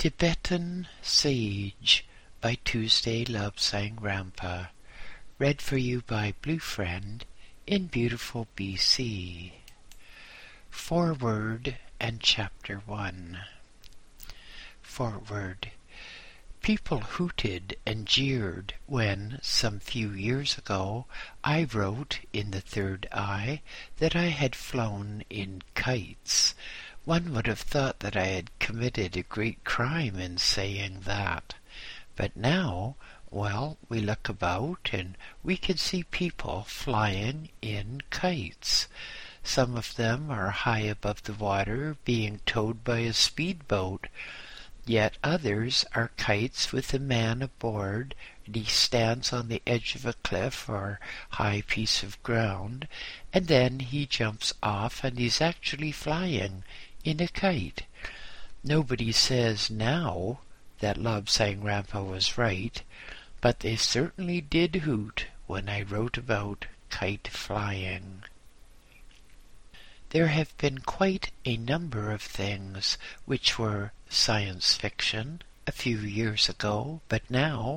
Tibetan Sage by Tuesday Lobsang Rampa. Read for you by Blue Friend in beautiful BC. Foreword and Chapter 1. Foreword. People hooted and jeered when, some few years ago, I wrote in the Third Eye that I had flown in kites. One would have thought that I had committed a great crime in saying that. But now, we look about and we can see people flying in kites. Some of them are high above the water, being towed by a speedboat. Yet others are kites with a man aboard, and he stands on the edge of a cliff or high piece of ground, and then he jumps off and he's actually flying in a kite. Nobody says now that Lobsang Rampa was right, but they certainly did hoot when I wrote about kite flying. There have been quite a number of things which were science fiction a few years ago, but now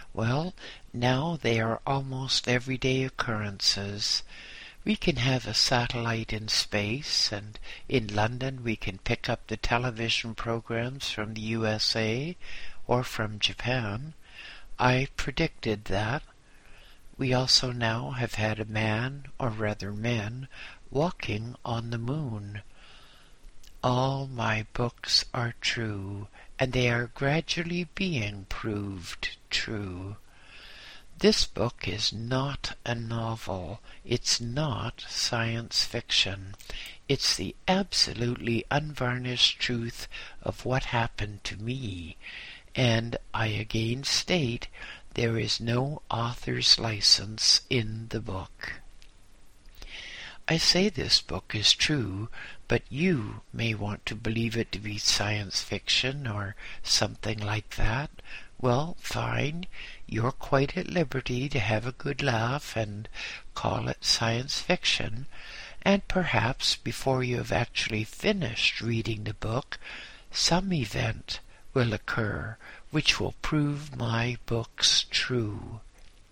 they are almost everyday occurrences. We can have a satellite in space, and in London we can pick up the television programs from the USA or from Japan. I predicted that. We also now have had a man, or rather men, walking on the moon. All my books are true, and they are gradually being proved true. This book is not a novel. It's not science fiction. It's the absolutely unvarnished truth of what happened to me. And I again state, there is no author's license in the book. I say this book is true, but you may want to believe it to be science fiction or something like that. Well, fine. You're quite at liberty to have a good laugh and call it science fiction, and perhaps before you have actually finished reading the book, some event will occur which will prove my books true.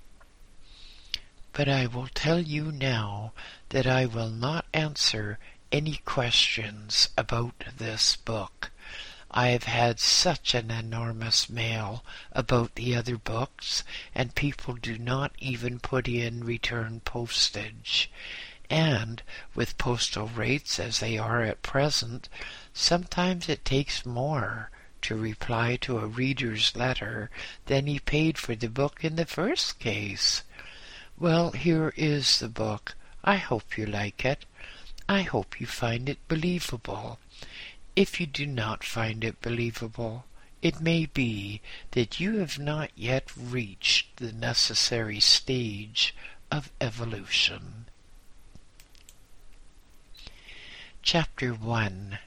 But I will tell you now that I will not answer any questions about this book. I have had such an enormous mail about the other books, and people do not even put in return postage. And with postal rates as they are at present, sometimes it takes more to reply to a reader's letter than he paid for the book in the first case. Well, here is the book. I hope you like it. I hope you find it believable. If you do not find it believable, it may be that you have not yet reached the necessary stage of evolution. Chapter 1.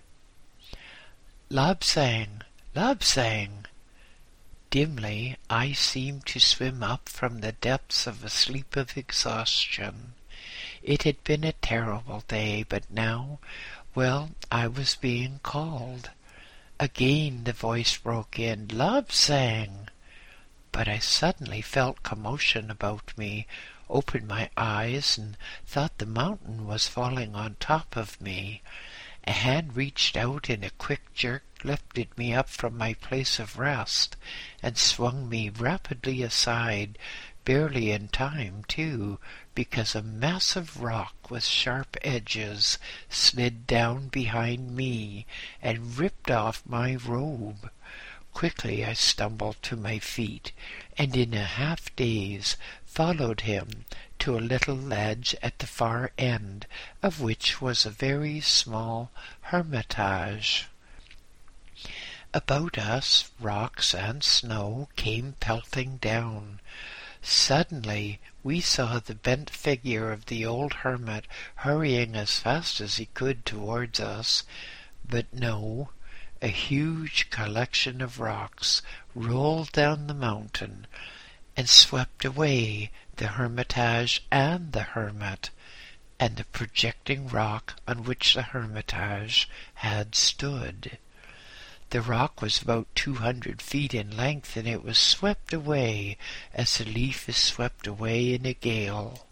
Lobsang, Lobsang. Dimly I seemed to swim up from the depths of a sleep of exhaustion. It had been a terrible day, but now, I was being called. Again the voice broke in, Lobsang. But I suddenly felt commotion about me, opened my eyes, and thought the mountain was falling on top of me. A hand reached out in a quick jerk, lifted me up from my place of rest, and swung me rapidly aside, barely in time, too, because a massive rock with sharp edges slid down behind me and ripped off my robe. Quickly I stumbled to my feet, and in a half-daze followed him to a little ledge at the far end, of which was a very small hermitage. About us, rocks and snow came pelting down. Suddenly we saw the bent figure of the old hermit hurrying as fast as he could towards us. But no, a huge collection of rocks rolled down the mountain and swept away the hermitage and the hermit, and the projecting rock on which the hermitage had stood. The rock was about 200 feet in length, and it was swept away as a leaf is swept away in a gale.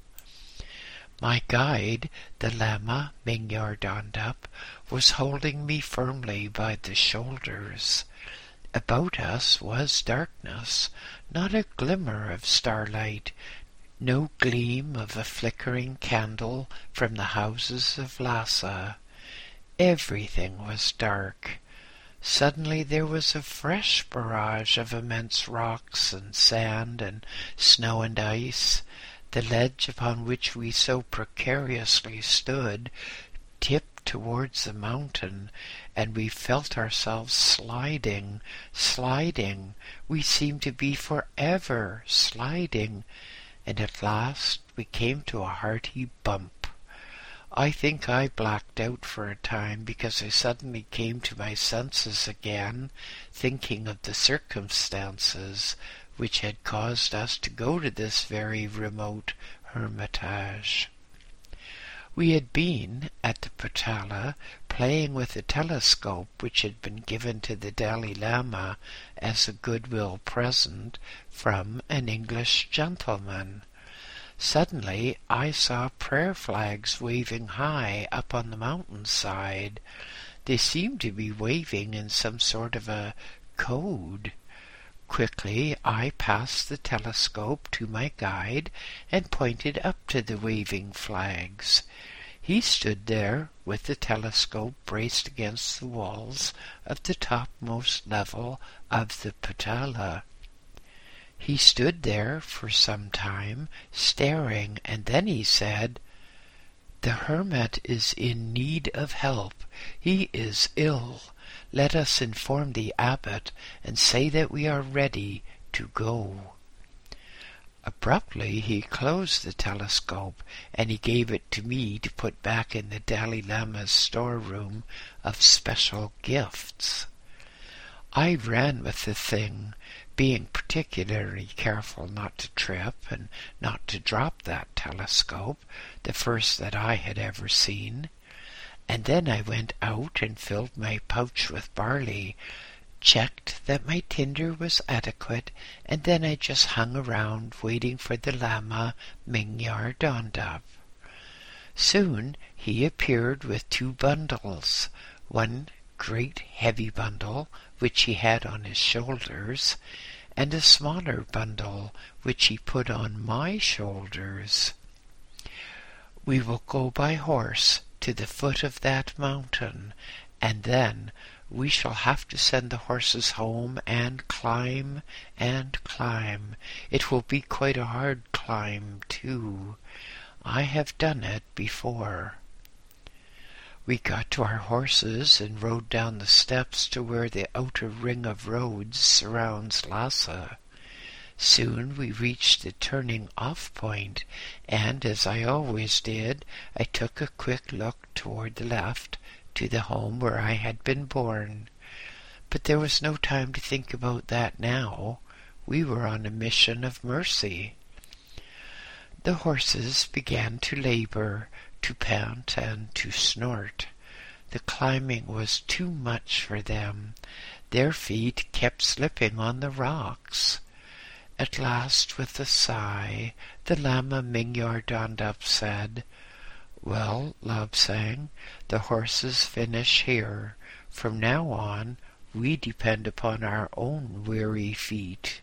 My guide, the Lama Mingyar Dondup, was holding me firmly by the shoulders. About us was darkness, not a glimmer of starlight, no gleam of a flickering candle from the houses of Lhasa. Everything was dark. Suddenly there was a fresh barrage of immense rocks and sand and snow and ice. The ledge upon which we so precariously stood tipped towards the mountain, and we felt ourselves sliding. We seemed to be forever sliding, and at last we came to a hearty bump. I think I blacked out for a time because I suddenly came to my senses again, thinking of the circumstances which had caused us to go to this very remote hermitage. We had been at the Potala playing with a telescope which had been given to the Dalai Lama as a goodwill present from an English gentleman. Suddenly I saw prayer flags waving high up on the mountainside. They seemed to be waving in some sort of a code. Quickly I passed the telescope to my guide and pointed up to the waving flags. He stood there with the telescope braced against the walls of the topmost level of the Potala. He stood there for some time, staring, and then he said, "The hermit is in need of help. He is ill. Let us inform the abbot and say that we are ready to go." Abruptly he closed the telescope, and he gave it to me to put back in the Dalai Lama's storeroom of special gifts. I ran with the thing, being particularly careful not to trip and not to drop that telescope, the first that I had ever seen. And then I went out and filled my pouch with barley, checked that my tinder was adequate, and then I just hung around waiting for the Lama Mingyar Dondup. Soon he appeared with 2 bundles, one great heavy bundle which he had on his shoulders, and a smaller bundle which he put on my shoulders. "We will go by horse to the foot of that mountain, and then we shall have to send the horses home and climb and climb. It will be quite a hard climb, too. I have done it before." We got to our horses and rode down the steps to where the outer ring of roads surrounds Lhasa. Soon we reached the turning-off point, and, as I always did, I took a quick look toward the left, to the home where I had been born. But there was no time to think about that now. We were on a mission of mercy. The horses began to labor, to pant and to snort. The climbing was too much for them. Their feet kept slipping on the rocks. At last, with a sigh, the Lama Mingyar Dondup said, "Well, Lobsang, the horses finish here. From now on, we depend upon our own weary feet."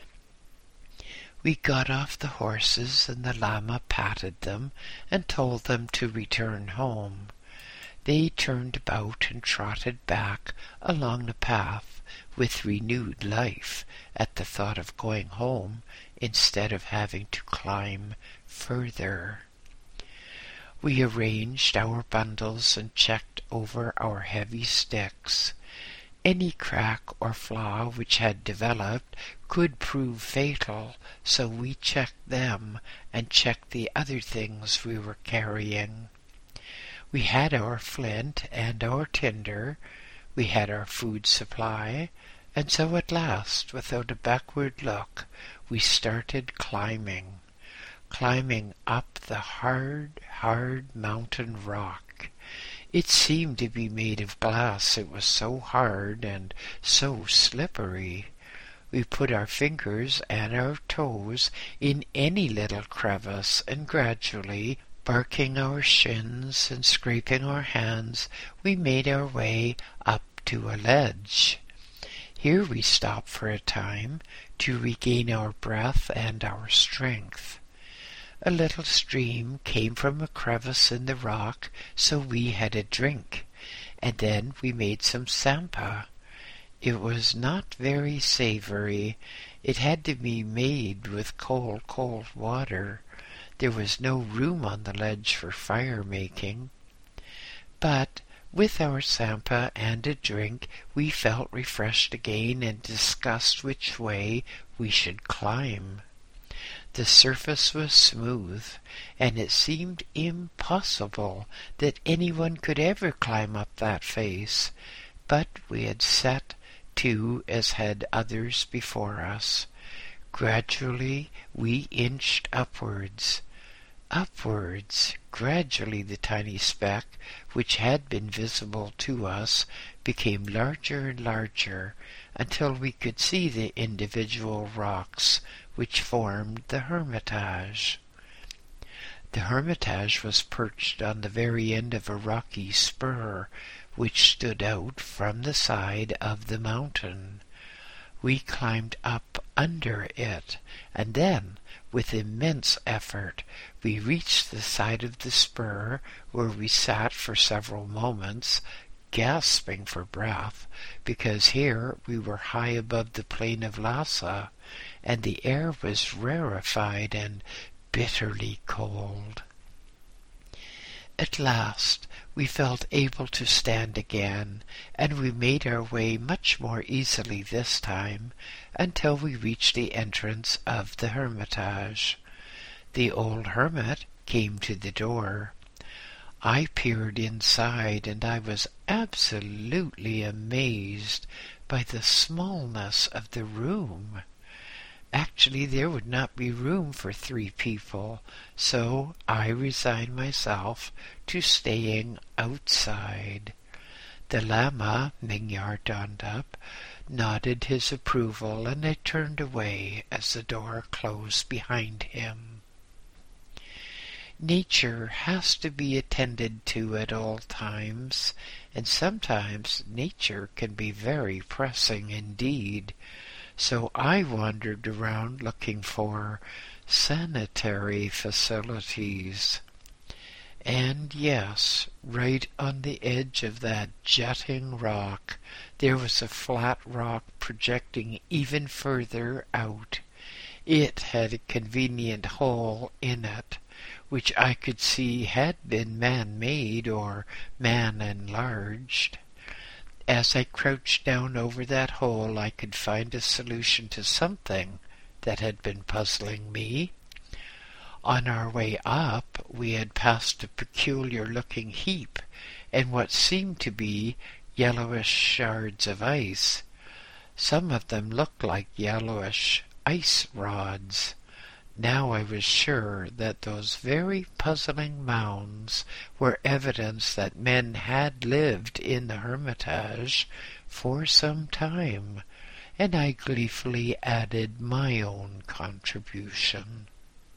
We got off the horses, and the Lama patted them and told them to return home. They turned about and trotted back along the path with renewed life at the thought of going home instead of having to climb further. We arranged our bundles and checked over our heavy sticks. Any crack or flaw which had developed could prove fatal, so we checked them and checked the other things we were carrying. We had our flint and our tinder, we had our food supply, and so at last, without a backward look, we started climbing up the hard mountain rock. It seemed to be made of glass, it was so hard and so slippery. We put our fingers and our toes in any little crevice, and gradually, barking our shins and scraping our hands, we made our way up to a ledge. Here we stopped for a time to regain our breath and our strength. A little stream came from a crevice in the rock, so we had a drink, and then we made some sampa. It was not very savory. It had to be made with cold water. There was no room on the ledge for fire making. But with our sampa and a drink, we felt refreshed again and discussed which way we should climb. The surface was smooth, and it seemed impossible that anyone could ever climb up that face, but we had set to as had others before us. Gradually we inched upwards. Gradually the tiny speck, which had been visible to us, became larger and larger, until we could see the individual rocks which formed the Hermitage. The Hermitage was perched on the very end of a rocky spur, which stood out from the side of the mountain. We climbed up under it, and then, with immense effort, we reached the side of the spur, where we sat for several moments, gasping for breath, because here we were high above the plain of Lhasa, and the air was rarefied and bitterly cold. At last we felt able to stand again, and we made our way much more easily this time, until we reached the entrance of the Hermitage. The old hermit came to the door. I peered inside, and I was absolutely amazed by the smallness of the room. Actually, there would not be room for 3 people, so I resigned myself to staying outside. The Lama, Minyar Dondup, nodded his approval, and I turned away as the door closed behind him. Nature has to be attended to at all times, and sometimes nature can be very pressing indeed. So I wandered around looking for sanitary facilities. And yes, right on the edge of that jutting rock, there was a flat rock projecting even further out. It had a convenient hole in it, which I could see had been man-made or man-enlarged. As I crouched down over that hole, I could find a solution to something that had been puzzling me. On our way up, we had passed a peculiar-looking heap, and what seemed to be yellowish shards of ice. Some of them looked like yellowish ice rods. Now I was sure that those very puzzling mounds were evidence that men had lived in the Hermitage for some time, and I gleefully added my own contribution.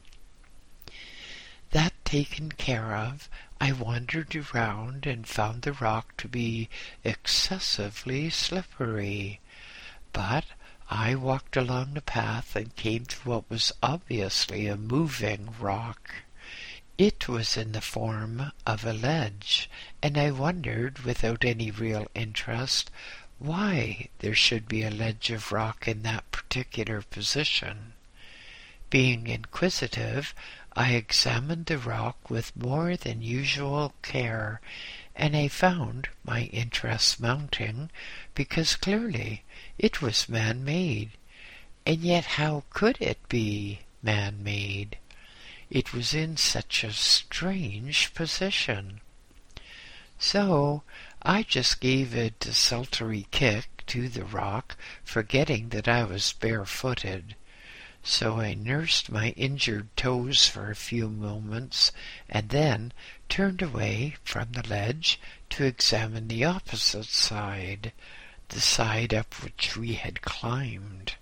That taken care of, I wandered around and found the rock to be excessively slippery, but I walked along the path and came to what was obviously a moving rock. It was in the form of a ledge, and I wondered, without any real interest, why there should be a ledge of rock in that particular position. Being inquisitive, I examined the rock with more than usual care, and I found my interest mounting, because clearly it was man-made. And yet how could it be man-made? It was in such a strange position. So I just gave a desultory kick to the rock, forgetting that I was barefooted. So I nursed my injured toes for a few moments, and then turned away from the ledge to examine the opposite side, the side up which we had climbed.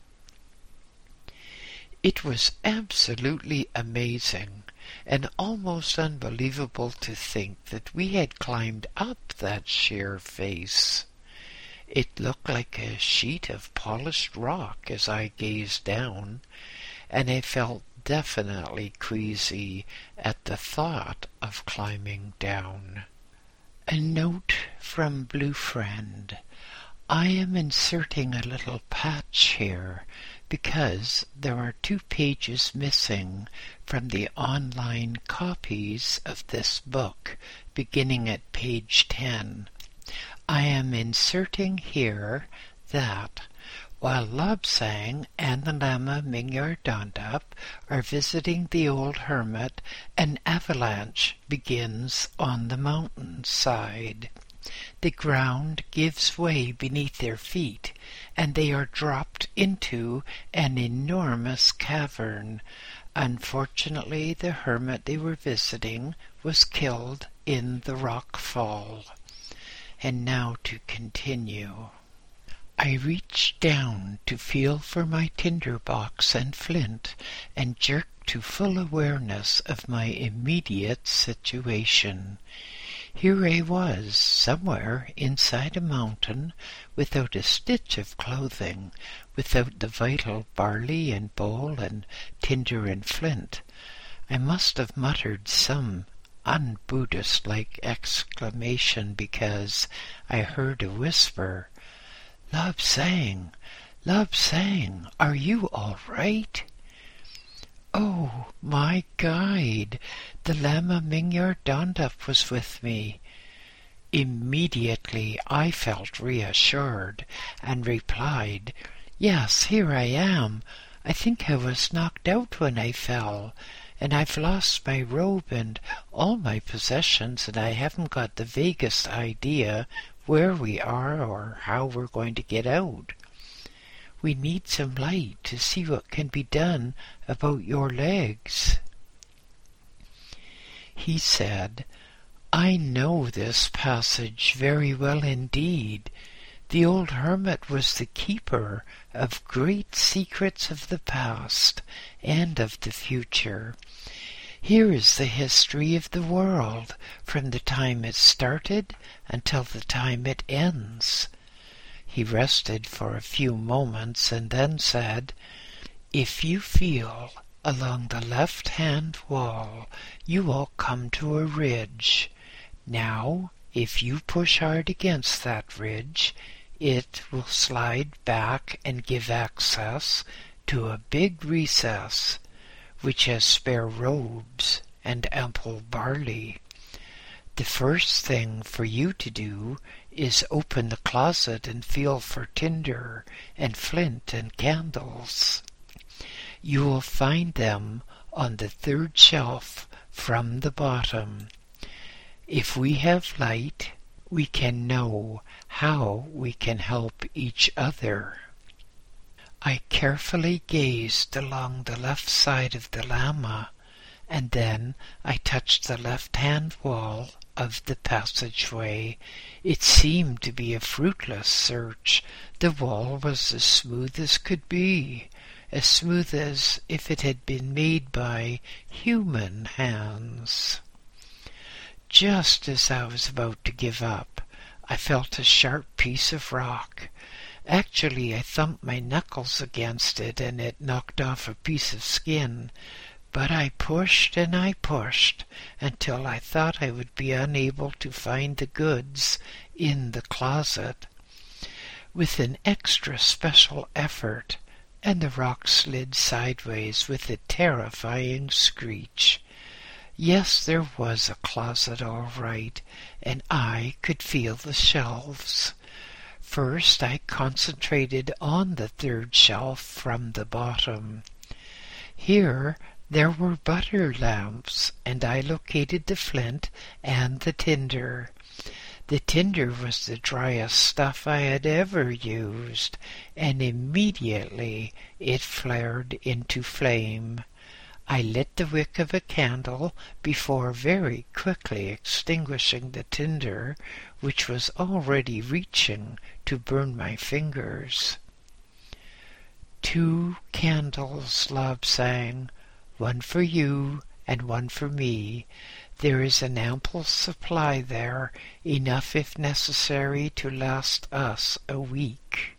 It was absolutely amazing and almost unbelievable to think that we had climbed up that sheer face. It looked like a sheet of polished rock as I gazed down, and I felt definitely queasy at the thought of climbing down. A note from Blue Friend. I am inserting a little patch here because there are 2 pages missing from the online copies of this book, beginning at page 10. I am inserting here that while Lobsang and the Lama Mingyur Dondap are visiting the old hermit, an avalanche begins on the mountain side. The ground gives way beneath their feet, and they are dropped into an enormous cavern. Unfortunately, the hermit they were visiting was killed in the rock fall. And now to continue. I reached down to feel for my tinderbox and flint, and jerked to full awareness of my immediate situation. Here I was, somewhere inside a mountain, without a stitch of clothing, without the vital barley and bowl and tinder and flint. I must have muttered some un-Buddhist-like exclamation because I heard a whisper, "Lobsang, Lobsang, are you all right?" Oh, my guide, the Lama Mingyur Dondap was with me. Immediately I felt reassured and replied, "Yes, here I am. I think I was knocked out when I fell, and I've lost my robe and all my possessions, and I haven't got the vaguest idea where we are or how we're going to get out. We need some light to see what can be done about your legs." He said, "I know this passage very well indeed. The old hermit was the keeper of great secrets of the past and of the future. Here is the history of the world from the time it started until the time it ends." He rested for a few moments and then said, "If you feel along the left-hand wall, you will come to a ridge. Now, if you push hard against that ridge, it will slide back and give access to a big recess, which has spare robes and ample barley. The first thing for you to do is open the closet and feel for tinder and flint and candles. You will find them on the 3rd shelf from the bottom. If we have light, we can know how we can help each other." I carefully gazed along the left side of the Lama, and then I touched the left-hand wall of the passageway. It seemed to be a fruitless search. The wall was as smooth as could be, as smooth as if it had been made by human hands. Just as I was about to give up, I felt a sharp piece of rock. Actually, I thumped my knuckles against it, and it knocked off a piece of skin. But I pushed and I pushed until I thought I would be unable to find the goods in the closet. With an extra special effort, and the rock slid sideways with a terrifying screech. Yes, there was a closet all right, and I could feel the shelves. First I concentrated on the 3rd shelf from the bottom. Here there were butter lamps, and I located the flint and the tinder. The tinder was the driest stuff I had ever used, and immediately it flared into flame. I lit the wick of a candle before very quickly extinguishing the tinder, which was already reaching to burn my fingers. 2 candles, Love sang, one for you and one for me. There is an ample supply there, enough if necessary to last us a week.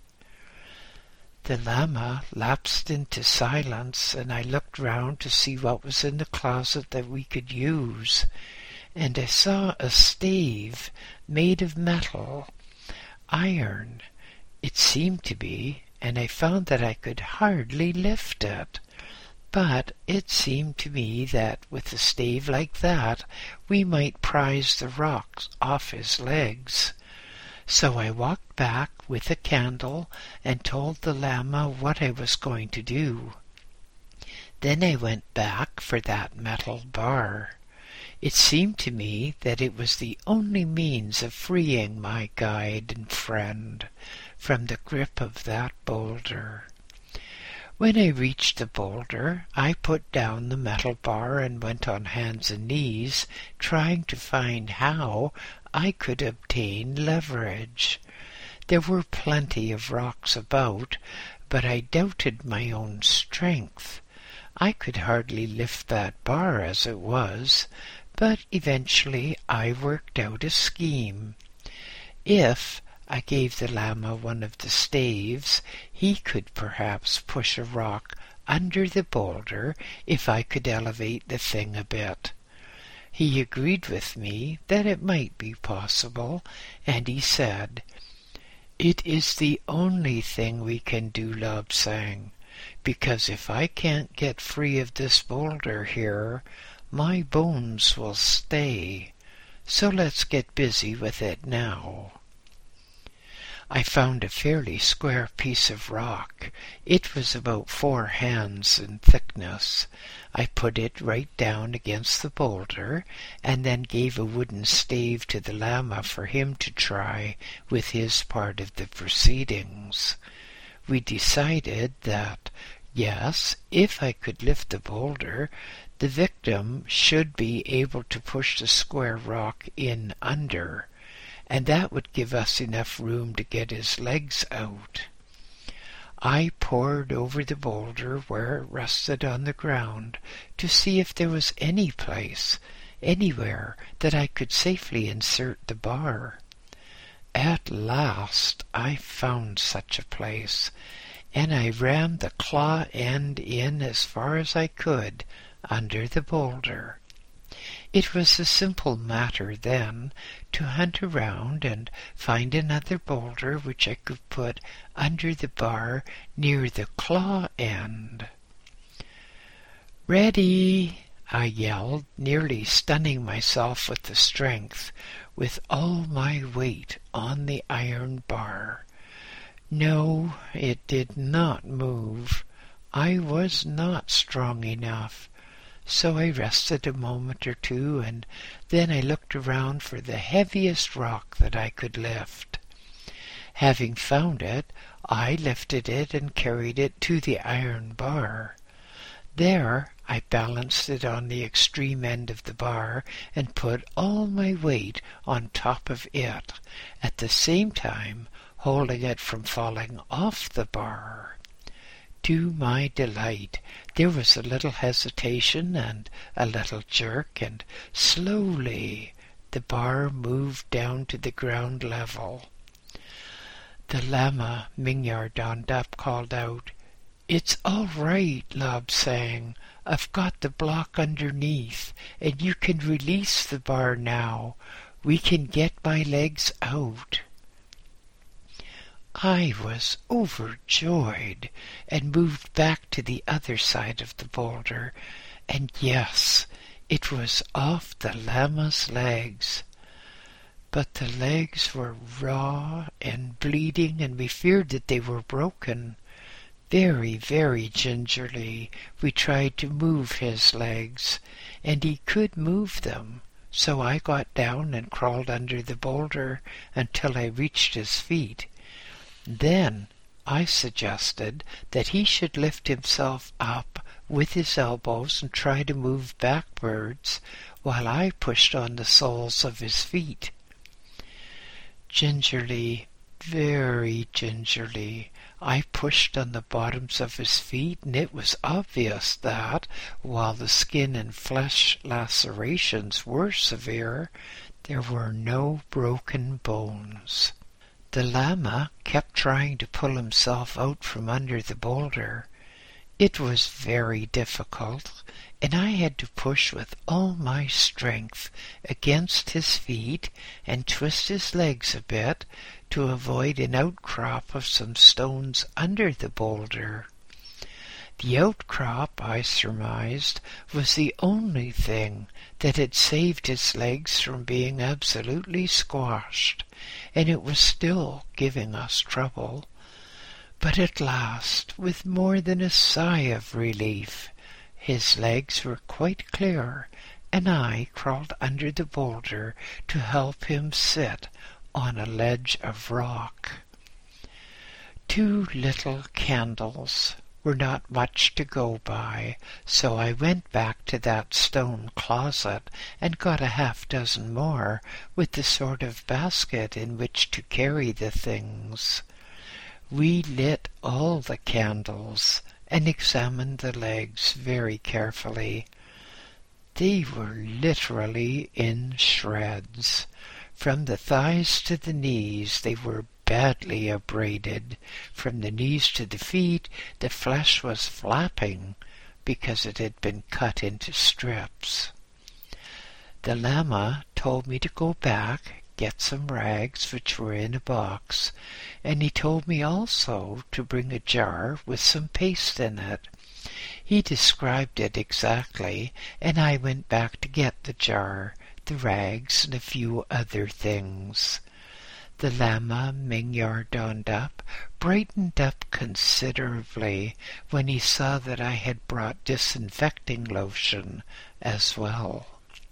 The Lama lapsed into silence, and I looked round to see what was in the closet that we could use, and I saw a stave made of metal, iron, it seemed to be, and I found that I could hardly lift it. But it seemed to me that with a stave like that we might prise the rocks off his legs. So I walked back with a candle and told the Lama what I was going to do. Then I went back for that metal bar. It seemed to me that it was the only means of freeing my guide and friend from the grip of that boulder. When I reached the boulder, I put down the metal bar and went on hands and knees, trying to find how I could obtain leverage. There were plenty of rocks about, but I doubted my own strength. I could hardly lift that bar as it was, but eventually I worked out a scheme. If I gave the Lama one of the staves, he could perhaps push a rock under the boulder if I could elevate the thing a bit. He agreed with me that it might be possible, and he said, "It is the only thing we can do, Lobsang, because if I can't get free of this boulder here, my bones will stay. So let's get busy with it now." I found a fairly square piece of rock. It was about 4 hands in thickness. I put it right down against the boulder, and then gave a wooden stave to the Lama for him to try with his part of the proceedings. We decided that, yes, if I could lift the boulder, the victim should be able to push the square rock in under, and that would give us enough room to get his legs out. I pored over the boulder where it rested on the ground to see if there was any place, anywhere, that I could safely insert the bar. At last I found such a place, and I rammed the claw end in as far as I could under the boulder. It was a simple matter then to hunt around and find another boulder which I could put under the bar near the claw end. "Ready!" I yelled, nearly stunning myself with the strength, with all my weight on the iron bar. No, it did not move. I was not strong enough. So I rested a moment or two, and then I looked around for the heaviest rock that I could lift. Having found it, I lifted it and carried it to the iron bar. There I balanced it on the extreme end of the bar and put all my weight on top of it, at the same time holding it from falling off the bar. To my delight, there was a little hesitation and a little jerk, and slowly the bar moved down to the ground level. The Lama, Mingyar Dondap, called out, "It's all right," Lobsang. "I've got the block underneath, and you can release the bar now. We can get my legs out." I was overjoyed and moved back to the other side of the boulder, and yes, it was off the Lama's legs. But the legs were raw and bleeding, and we feared that they were broken. Very, very gingerly we tried to move his legs, and he could move them. So I got down and crawled under the boulder until I reached his feet. Then I suggested that he should lift himself up with his elbows and try to move backwards while I pushed on the soles of his feet. Gingerly, very gingerly, I pushed on the bottoms of his feet, and it was obvious that, while the skin and flesh lacerations were severe, there were no broken bones. The llama kept trying to pull himself out from under the boulder. It was very difficult, and I had to push with all my strength against his feet and twist his legs a bit to avoid an outcrop of some stones under the boulder. The outcrop, I surmised, was the only thing that had saved his legs from being absolutely squashed, and it was still giving us trouble. But at last, with more than a sigh of relief, his legs were quite clear, and I crawled under the boulder to help him sit on a ledge of rock. 2 little candles were not much to go by, so I went back to that stone closet and got a half-dozen more with the sort of basket in which to carry the things. We lit all the candles and examined the legs very carefully. They were literally in shreds. From the thighs to the knees they were badly abraded. From the knees to the feet the flesh was flapping because it had been cut into strips. The llama told me to go back, get some rags which were in a box, and he told me also to bring a jar with some paste in it. He described it exactly, and I went back to get the jar, the rags, and a few other things. The llama, Mingyardondup, brightened up considerably when he saw that I had brought disinfecting lotion as well.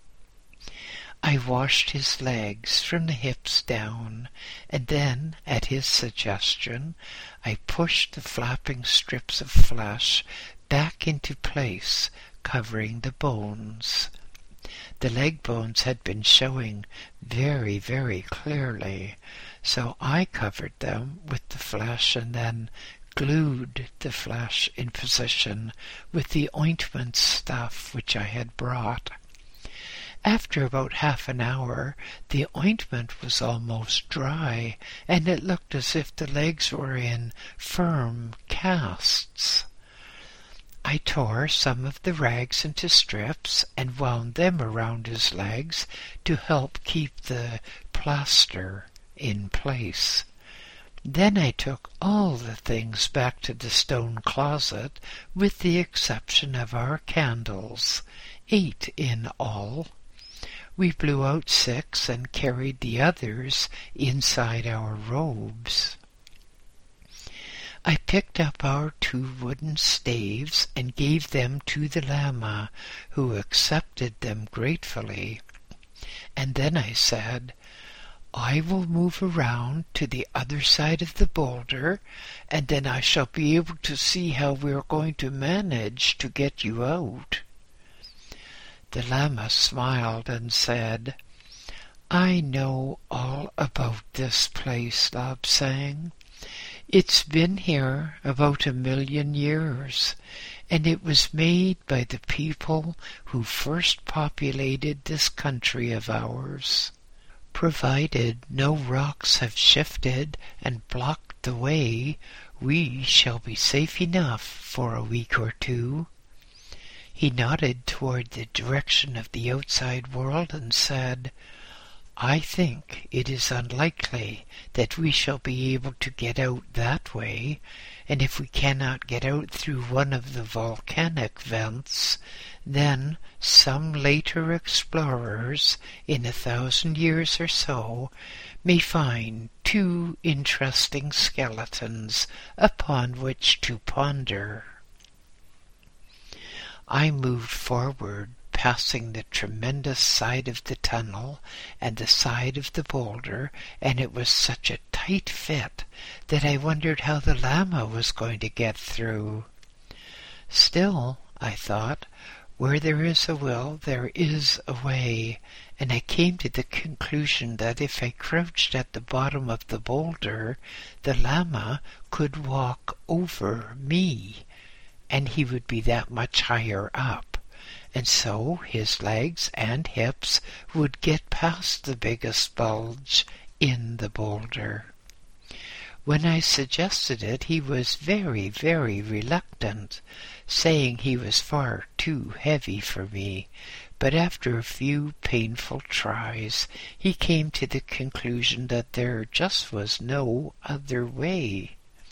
I washed his legs from the hips down, and then, at his suggestion, I pushed the flapping strips of flesh back into place, covering the bones. The leg bones had been showing very, very clearly, so I covered them with the flesh and then glued the flesh in position with the ointment stuff which I had brought. After about half an hour, the ointment was almost dry, and it looked as if the legs were in firm casts. I tore some of the rags into strips and wound them around his legs to help keep the plaster in place. Then I took all the things back to the stone closet, with the exception of our candles, 8 in all. We blew out 6 and carried the others inside our robes. I picked up our 2 wooden staves and gave them to the llama, who accepted them gratefully. And then I said, "I will move around to the other side of the boulder, and then I shall be able to see how we are going to manage to get you out." The llama smiled and said, "I know all about this place, Lobsang. It's been here about 1,000,000 years, and it was made by the people who first populated this country of ours. Provided no rocks have shifted and blocked the way, we shall be safe enough for a week or 2. He nodded toward the direction of the outside world and said, "I think it is unlikely that we shall be able to get out that way, and if we cannot get out through one of the volcanic vents, then some later explorers, in 1,000 years or so, may find 2 interesting skeletons upon which to ponder." I moved forward, passing the tremendous side of the tunnel and the side of the boulder, and it was such a tight fit that I wondered how the llama was going to get through. Still, I thought. Where there is a will, there is a way, and I came to the conclusion that if I crouched at the bottom of the boulder, the Lama could walk over me, and he would be that much higher up, and so his legs and hips would get past the biggest bulge in the boulder. When I suggested it, he was very, very reluctant, saying he was far too heavy for me, but after a few painful tries, he came to the conclusion that there just was no other way.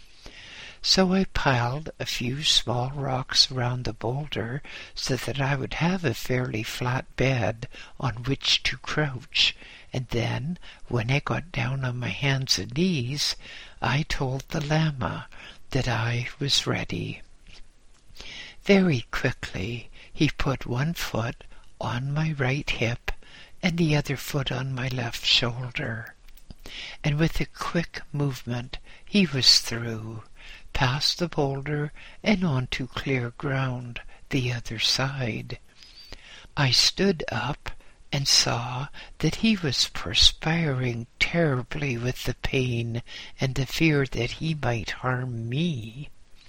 So I piled a few small rocks around the boulder so that I would have a fairly flat bed on which to crouch, and then, when I got down on my hands and knees, I told the Lama that I was ready. Very quickly he put one foot on my right hip and the other foot on my left shoulder, and with a quick movement he was through, past the boulder and onto clear ground the other side. I stood up and saw that he was perspiring terribly with the pain and the fear that he might harm me.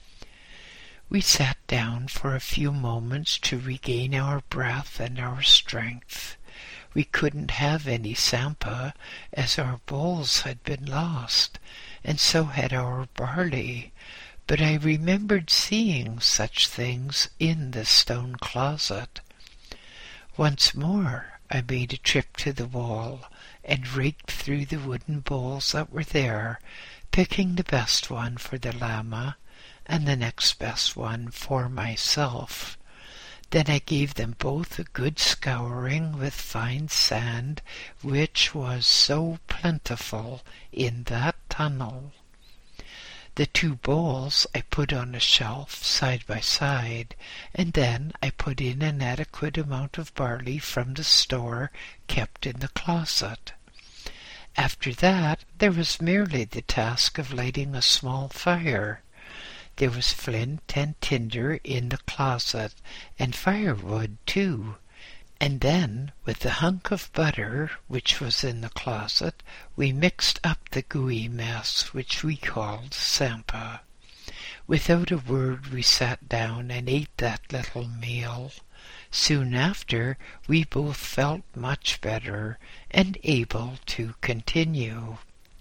We sat down for a few moments to regain our breath and our strength. We couldn't have any sampa, as our bowls had been lost, and so had our barley, but I remembered seeing such things in the stone closet. Once more I made a trip to the wall and raked through the wooden bowls that were there, picking the best one for the Lama and the next best one for myself. Then I gave them both a good scouring with fine sand, which was so plentiful in that tunnel. The two bowls I put on a shelf side by side, and then I put in an adequate amount of barley from the store kept in the closet. After that, there was merely the task of lighting a small fire. There was flint and tinder in the closet, and firewood too. And then, with the hunk of butter which was in the closet, we mixed up the gooey mess which we called sampa. Without a word we sat down and ate that little meal. Soon after, we both felt much better and able to continue.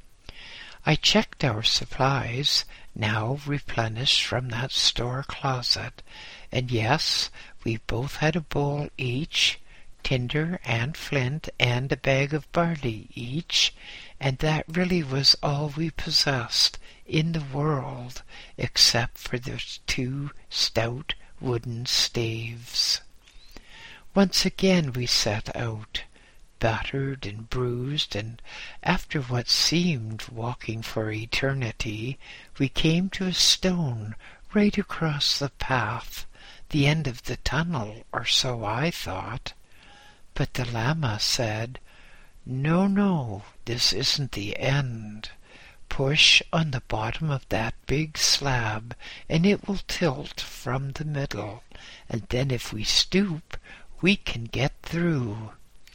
I checked our supplies, now replenished from that store closet, and yes, we both had a bowl each, tinder and flint, and a bag of barley each, and that really was all we possessed in the world, except for the two stout wooden staves. Once again we set out, battered and bruised, and after what seemed walking for eternity, we came to a stone right across the path, the end of the tunnel, or so I thought. But the Lama said, "No, no, this isn't the end. Push on the bottom of that big slab, and it will tilt from the middle, and then if we stoop, we can get through."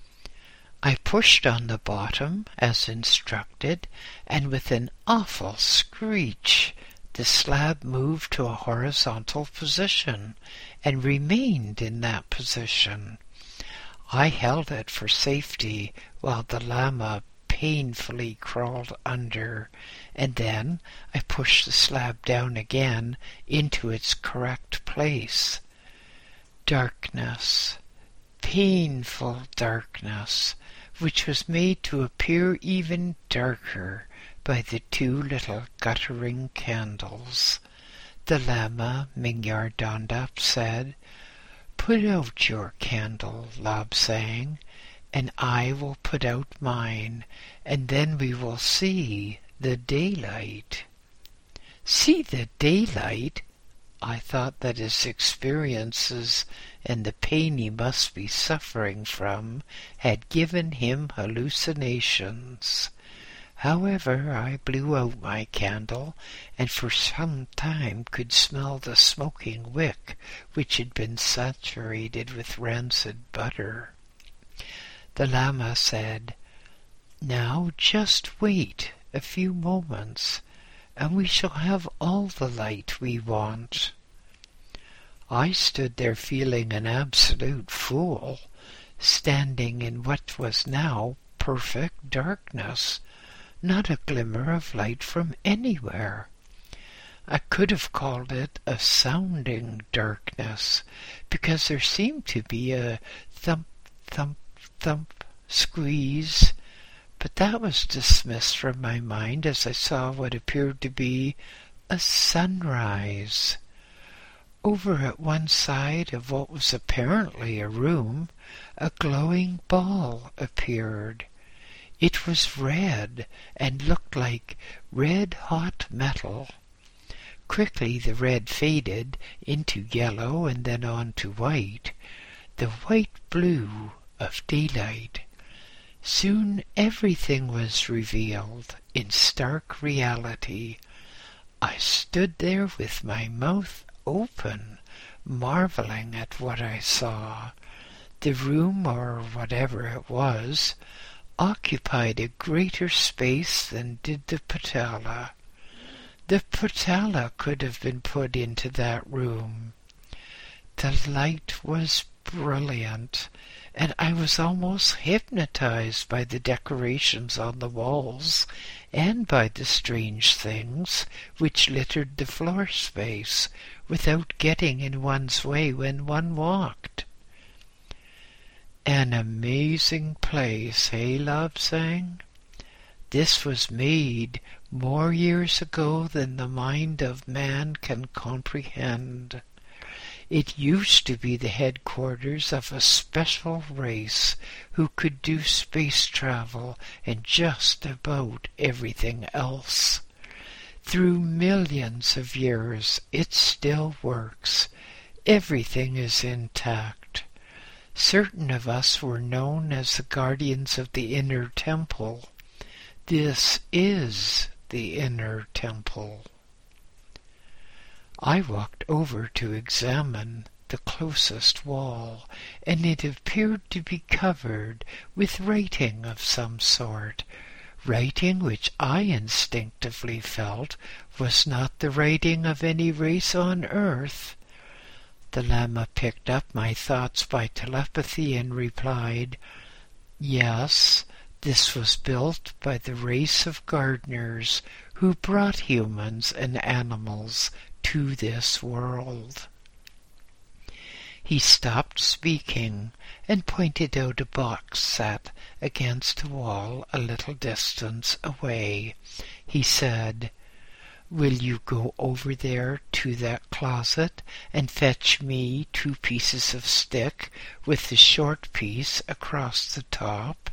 I pushed on the bottom, as instructed, and with an awful screech, the slab moved to a horizontal position, and remained in that position. I held it for safety while the Lama painfully crawled under, and then I pushed the slab down again into its correct place. Darkness, painful darkness, which was made to appear even darker by the two little guttering candles. The Lama Mingyar Dondap said, "Put out your candle, Lobsang, and I will put out mine, and then we will see the daylight." See the daylight? I thought that his experiences and the pain he must be suffering from had given him hallucinations. However, I blew out my candle, and for some time could smell the smoking wick, which had been saturated with rancid butter. The Lama said, "Now just wait a few moments, and we shall have all the light we want." I stood there feeling an absolute fool, standing in what was now perfect darkness, not a glimmer of light from anywhere. I could have called it a sounding darkness, because there seemed to be a thump, thump, thump, squeeze, but that was dismissed from my mind as I saw what appeared to be a sunrise. Over at one side of what was apparently a room, a glowing ball appeared. It was red and looked like red-hot metal. Quickly the red faded into yellow and then on to white, the white blue of daylight. Soon everything was revealed in stark reality. I stood there with my mouth open, marveling at what I saw. The room, or whatever it was, occupied a greater space than did the Potala. The Potala could have been put into that room. The light was brilliant, and I was almost hypnotized by the decorations on the walls and by the strange things which littered the floor space without getting in one's way when one walked. An amazing place, eh, Lobsang? This was made more years ago than the mind of man can comprehend. It used to be the headquarters of a special race who could do space travel and just about everything else. Through millions of years it still works. Everything is intact. Certain of us were known as the guardians of the inner temple. This is the inner temple. I walked over to examine the closest wall, and it appeared to be covered with writing of some sort, writing which I instinctively felt was not the writing of any race on earth. The Lama picked up my thoughts by telepathy and replied, "Yes, this was built by the race of gardeners who brought humans and animals to this world." He stopped speaking and pointed out a box set against a wall a little distance away. He said, "Will you go over there to that closet and fetch me 2 pieces of stick with the short piece across the top?"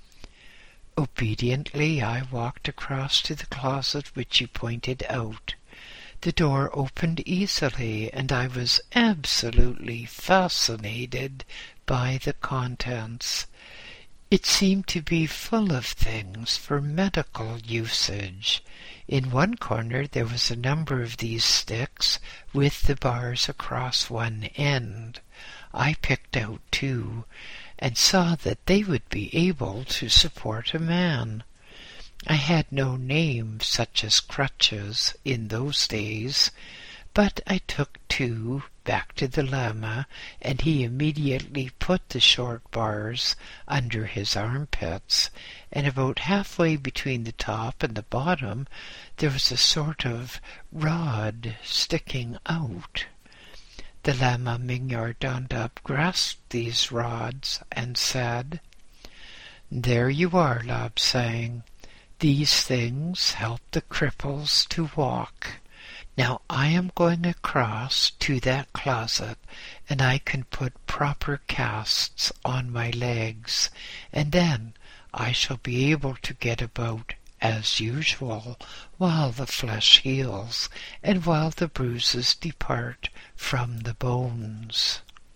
Obediently I walked across to the closet which he pointed out. The door opened easily, and I was absolutely fascinated by the contents. It seemed to be full of things for medical usage. In one corner there was a number of these sticks with the bars across one end. I picked out 2 and saw that they would be able to support a man. I had no name such as crutches in those days, but I took 2 back to the Lama, and he immediately put the short bars under his armpits, and about halfway between the top and the bottom there was a sort of rod sticking out. The Lama Mingyar Dondap grasped these rods and said, "There you are, Lobsang. These things help the cripples to walk. Now I am going across to that closet, and I can put proper casts on my legs, and then I shall be able to get about as usual while the flesh heals and while the bruises depart from the bones."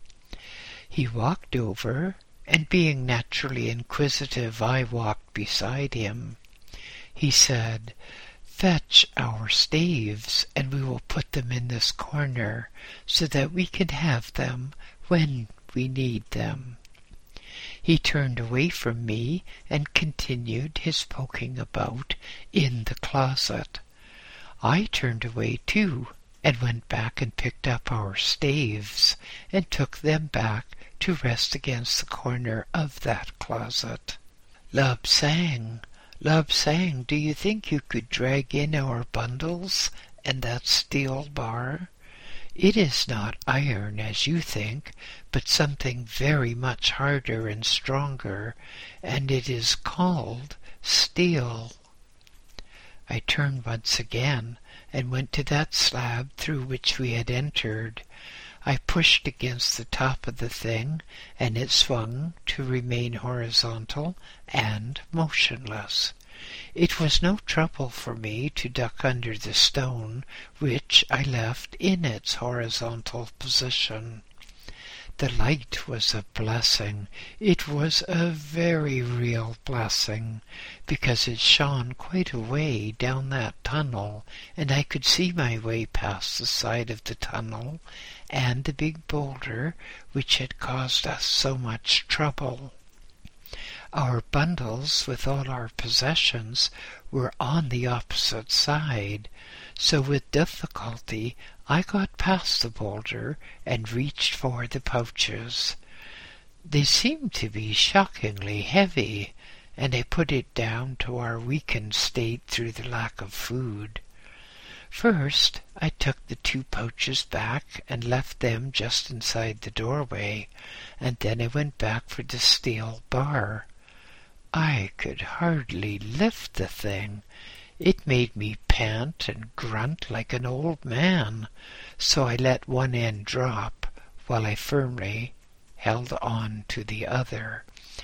He walked over, and being naturally inquisitive, I walked beside him. He said, "Fetch our staves, and we will put them in this corner, so that we can have them when we need them." He turned away from me and continued his poking about in the closet. I turned away too, and went back and picked up our staves, and took them back to rest against the corner of that closet. Lobsang, do you think you could drag in our bundles and that steel bar? It is not iron, as you think, but something very much harder and stronger, and it is called steel. I turned once again, and went to that slab through which we had entered. I pushed against the top of the thing, and it swung to remain horizontal and motionless. It was no trouble for me to duck under the stone, which I left in its horizontal position. The light was a blessing. It was a very real blessing, because it shone quite a way down that tunnel, and I could see my way past the side of the tunnel and the big boulder which had caused us so much trouble. Our bundles with all our possessions were on the opposite side, so with difficulty I got past the boulder and reached for the pouches. They seemed to be shockingly heavy, and I put it down to our weakened state through the lack of food. First, I took the 2 pouches back and left them just inside the doorway, and then I went back for the steel bar. I could hardly lift the thing. It made me pant and grunt like an old man, so I let one end drop while I firmly held on to the other.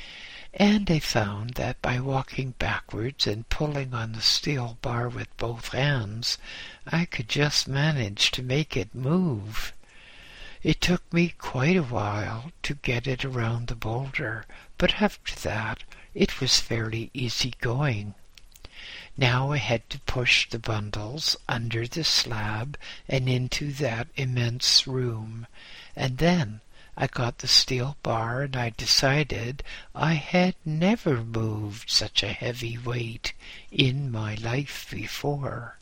And I found that by walking backwards and pulling on the steel bar with both hands, I could just manage to make it move. It took me quite a while to get it around the boulder, but after that it was fairly easy going. Now I had to push the bundles under the slab and into that immense room, and then I got the steel bar, and I decided I had never moved such a heavy weight in my life before.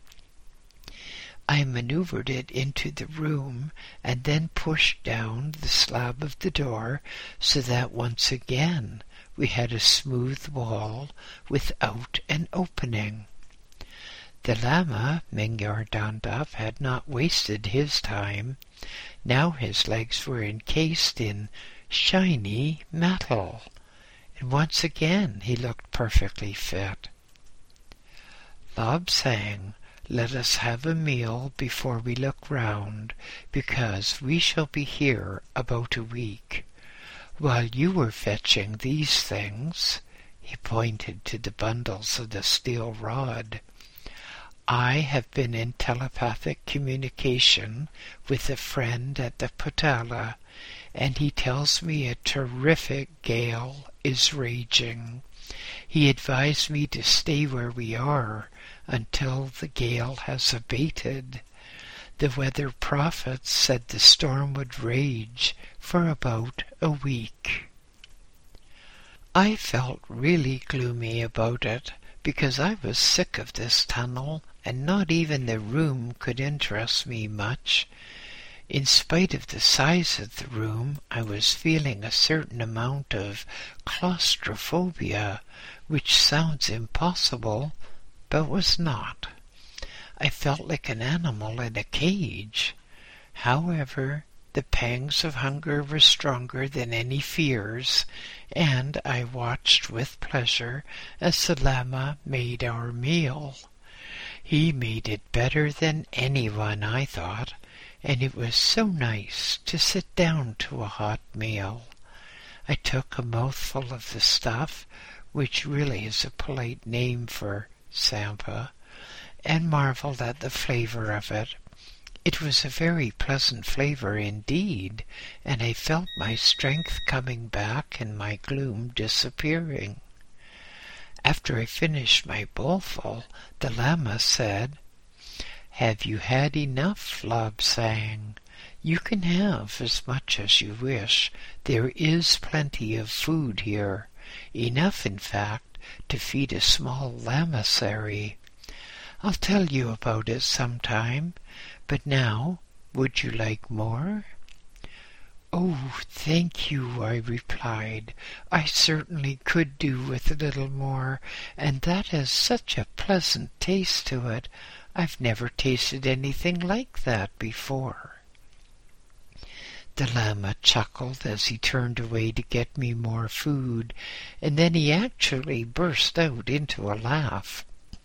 I maneuvered it into the room and then pushed down the slab of the door so that once again we had a smooth wall without an opening. The Lama, Mingyur Dandap, had not wasted his time. Now his legs were encased in shiny metal, and once again he looked perfectly fit. Lobsang, let us have a meal before we look round, because we shall be here about a week. While you were fetching these things, he pointed to the bundles of the steel rod, I have been in telepathic communication with a friend at the Potala, and he tells me a terrific gale is raging. He advised me to stay where we are until the gale has abated. The weather prophets said the storm would rage for about a week. I felt really gloomy about it, because I was sick of this tunnel, and not even the room could interest me much. In spite of the size of the room, I was feeling a certain amount of claustrophobia, which sounds impossible, but was not. I felt like an animal in a cage. However, the pangs of hunger were stronger than any fears, and I watched with pleasure as the Lama made our meal. He made it better than anyone, I thought, and it was so nice to sit down to a hot meal. I took a mouthful of the stuff, which really is a polite name for sampa, and marveled at the flavor of it. It was a very pleasant flavor indeed, and I felt my strength coming back and my gloom disappearing. After I finished my bowlful, the Lama said, "Have you had enough, Lobsang? You can have as much as you wish. There is plenty of food here, enough, in fact, to feed a small lamasery. I'll tell you about it sometime, but now, would you like more?" "Oh, thank you," I replied. "I certainly could do with a little more, and that has such a pleasant taste to it. I've never tasted anything like that before." The Lama chuckled as he turned away to get me more food, and then he actually burst out into a laugh.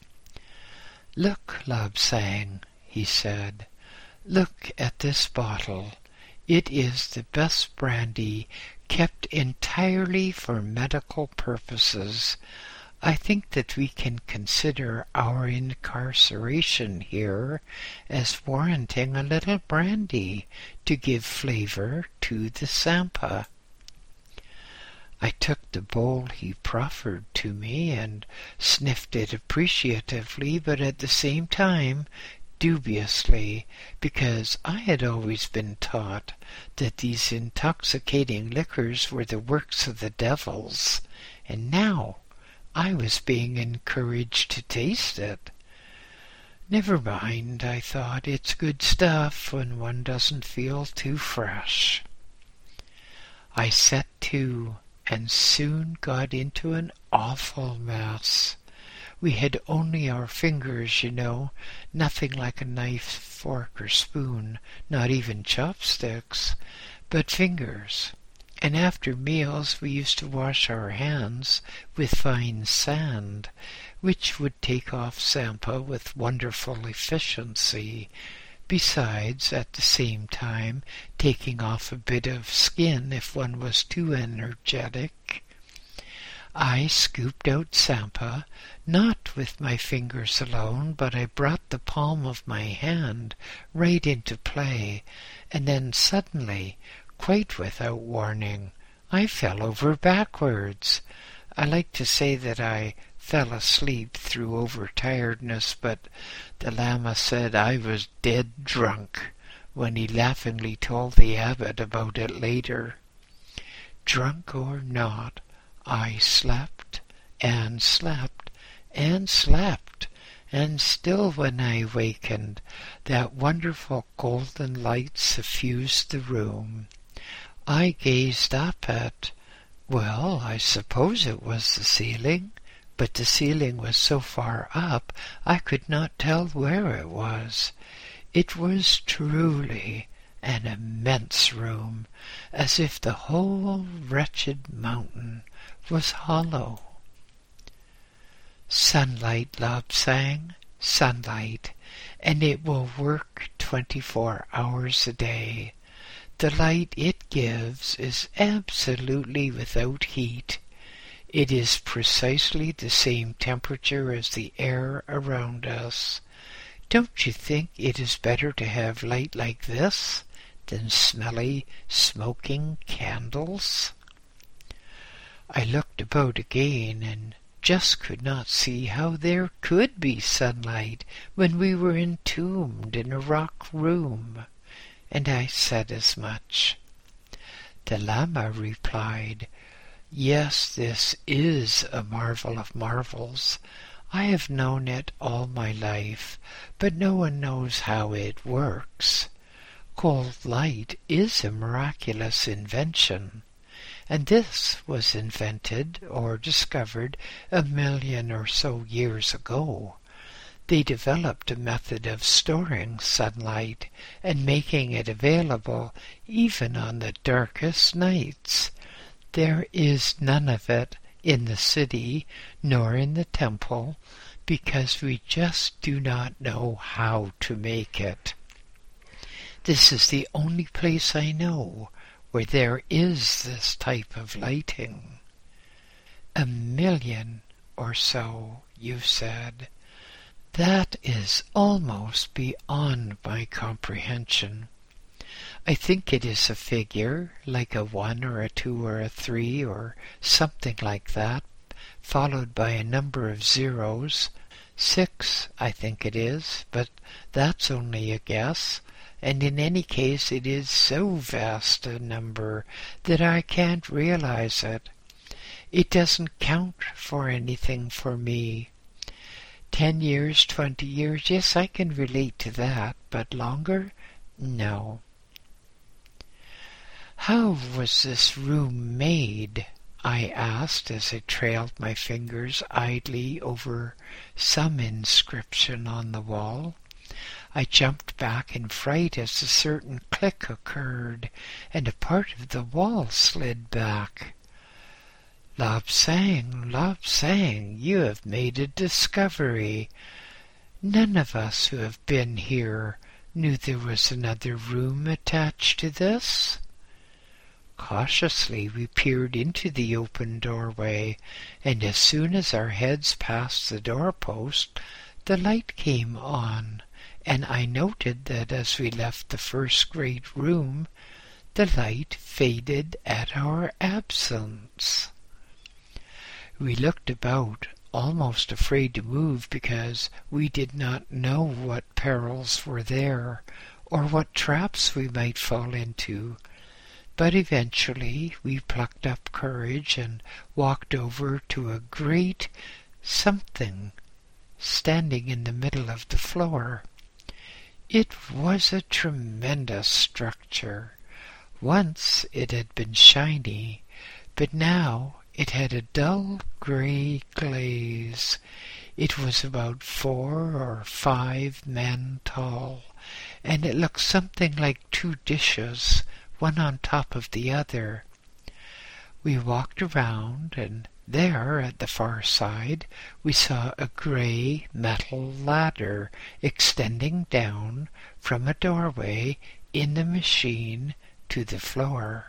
"Look, Lobsang," he said, "look at this bottle. It is the best brandy, kept entirely for medical purposes. I think that we can consider our incarceration here as warranting a little brandy to give flavor to the Sampa." I took the bowl he proffered to me and sniffed it appreciatively, but at the same time dubiously, because I had always been taught that these intoxicating liquors were the works of the devils, and now I was being encouraged to taste it. Never mind, I thought, it's good stuff when one doesn't feel too fresh. I set to and soon got into an awful mess. We had only our fingers, you know, nothing like a knife, fork, or spoon, not even chopsticks, but fingers. And after meals we used to wash our hands with fine sand, which would take off Sampa with wonderful efficiency, besides at the same time taking off a bit of skin if one was too energetic. I scooped out Sampa, not with my fingers alone, but I brought the palm of my hand right into play, and then suddenly, quite without warning, I fell over backwards. I like to say that I fell asleep through overtiredness, but the Lama said I was dead drunk when he laughingly told the abbot about it later. Drunk or not, I slept and slept and slept, and still when I wakened, that wonderful golden light suffused the room. I gazed up at, well, I suppose it was the ceiling, but the ceiling was so far up I could not tell where it was. It was truly an immense room, as if the whole wretched mountain was hollow. Sunlight, Lobsang, sunlight, and it will work 24 hours a day. The light it gives is absolutely without heat. It is precisely the same temperature as the air around us. Don't you think it is better to have light like this than smelly, smoking candles? I looked about again and just could not see how there could be sunlight when we were entombed in a rock room, and I said as much. The Lama replied, "Yes, this is a marvel of marvels. I have known it all my life, but no one knows how it works. Cold light is a miraculous invention, and this was invented or discovered 1,000,000 or so years ago. They developed a method of storing sunlight and making it available even on the darkest nights. There is none of it in the city nor in the temple, because we just do not know how to make it. This is the only place I know where there is this type of lighting." 1,000,000 or so, you said. That is almost beyond my comprehension. I think it is a figure, like a 1 or a 2 or a 3 or something like that, followed by a number of zeros. 6, I think it is, but that's only a guess, and in any case it is so vast a number that I can't realize it. It doesn't count for anything for me. 10 years, 20 years, yes, I can relate to that, but longer? No. How was this room made? I asked as I trailed my fingers idly over some inscription on the wall. I jumped back in fright as a certain click occurred, and a part of the wall slid back. Lobsang, you have made a discovery. None of us who have been here knew there was another room attached to this. Cautiously we peered into the open doorway, and as soon as our heads passed the doorpost, the light came on, and I noted that as we left the first great room, the light faded at our absence. We looked about, almost afraid to move because we did not know what perils were there, or what traps we might fall into. But eventually we plucked up courage and walked over to a great something standing in the middle of the floor. It was a tremendous structure. Once it had been shiny, but now it had a dull gray glaze. It was about 4 or 5 men tall, and it looked something like 2 dishes, one on top of the other. We walked around, and there, at the far side, we saw a gray metal ladder extending down from a doorway in the machine to the floor.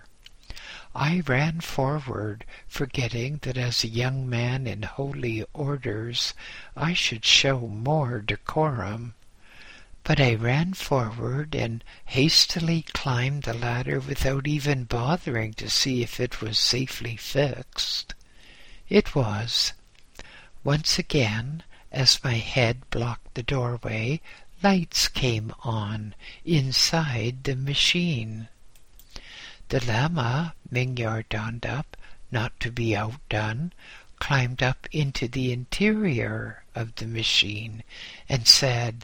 I ran forward, forgetting that as a young man in holy orders I should show more decorum. But I ran forward and hastily climbed the ladder without even bothering to see if it was safely fixed. It was. Once again, as my head blocked the doorway, lights came on inside the machine. The Lama, Mingyar Dondup, not to be outdone, climbed up into the interior of the machine and said,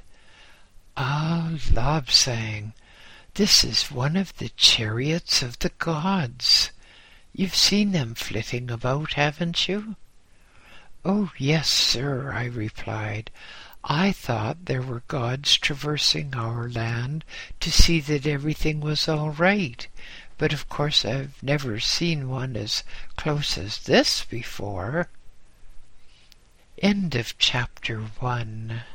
"Ah, Lobsang, this is one of the chariots of the gods. You've seen them flitting about, haven't you?" "Oh, yes, sir," I replied. "I thought there were gods traversing our land to see that everything was all right, but of course I've never seen one as close as this before." End of chapter 1.